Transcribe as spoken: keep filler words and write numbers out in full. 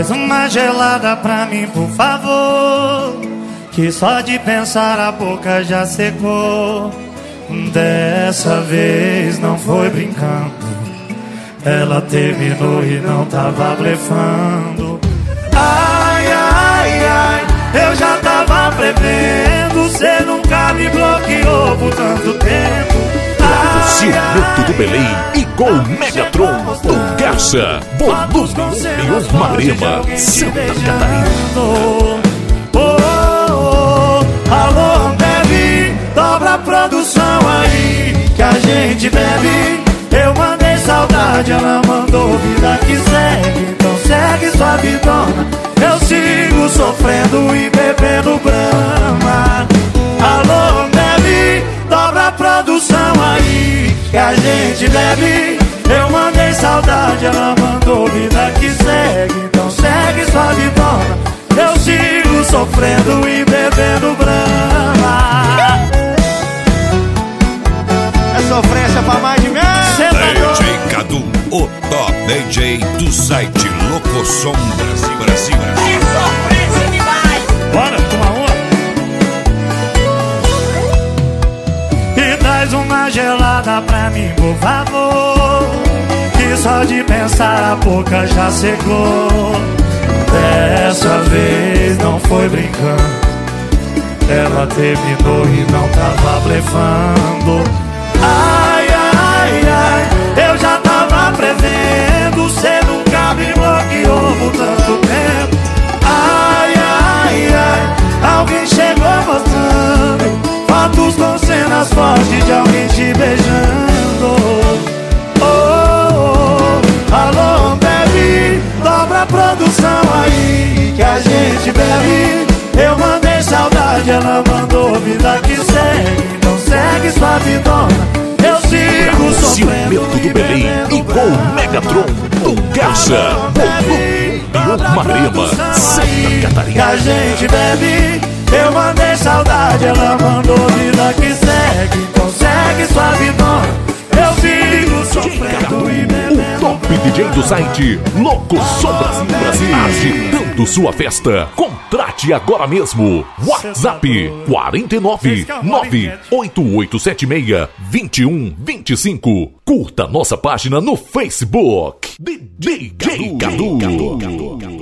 Traz uma gelada pra mim, por favor, que só de pensar a boca já secou. Dessa vez não foi brincando, ela terminou e não tava blefando. Ai, ai, ai, eu já tava prevendo, cê nunca me bloqueou por tanto tempo. Circuito do Belém e Gol Megatron do Garça, volume um, Marema, Santa Catarina. Oh, oh, oh, alô, bebe, dobra a produção aí, que a gente bebe. Eu mandei saudade, ela mandou vida que segue. Então segue sua vidona, eu sigo sofrendo e bebendo brama. Alô, bebe, dobra a produção aí, que a gente bebe. Eu mandei saudade, ela mandou vida que segue. Então segue sua vidona, eu sigo sofrendo e bebendo brama. É sofrência pra mais de mim. D J Cadu, o top D J do site Locosom Brasil, Brasil, Brasil. É sofrência demais. Bora, uma uma. E traz uma gelada pra mim, por favor, que só de pensar a boca já secou. Dessa vez não foi brincando, ela terminou e não tava blefando. Ai, ai, ai, eu já tava prevendo, cê nunca me bloqueou por tanto tempo. Ai, ai, ai, alguém chegou mostrando fotos com cenas fortes de alguém te beijando. Oh, oh, oh, alô, bebe, dobra a produção aí, que a gente bebe. Eu mandei saudade, ela mandou vida que segue. Então segue sua vidona, eu sigo sofrendo do Belém e Gol Megatron do Garça, volume um, Marema, Santa Catarina. Que a gente bebe. Eu mandei saudade, ela mandou vida que segue. Então segue sua vidona, eu sigo sofrendo e bebendo. O top D J do site Locosom Brasil, Brasil, agitando sua festa. Contrate agora mesmo. WhatsApp quatro nove nove oito oito sete seis dois um dois cinco. Curta nossa página no Facebook. D J Cadu.